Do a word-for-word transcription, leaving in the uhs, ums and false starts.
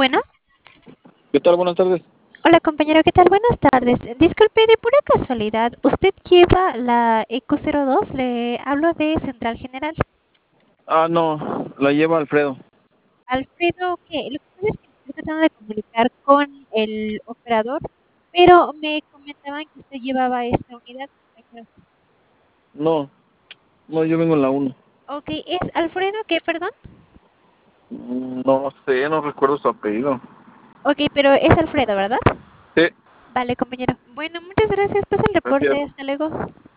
Bueno, ¿Qué tal? Buenas tardes. hola compañero, ¿qué tal? Buenas tardes. Disculpe, de pura casualidad, ¿usted lleva la eco cero dos? Le hablo de Central General. Ah, no, la lleva Alfredo. Alfredo, ¿qué? Lo que pasa es que me estoy tratando de comunicar con el operador, pero me comentaban que usted llevaba esta unidad, compañero. No, no, yo vengo en la uno. Ok, ¿es Alfredo qué, perdón? No sé, no recuerdo su apellido. Ok, pero es Alfredo, ¿verdad? Sí, Vale, compañero. Bueno, muchas gracias. Pasa el reporte. gracias. Hasta luego.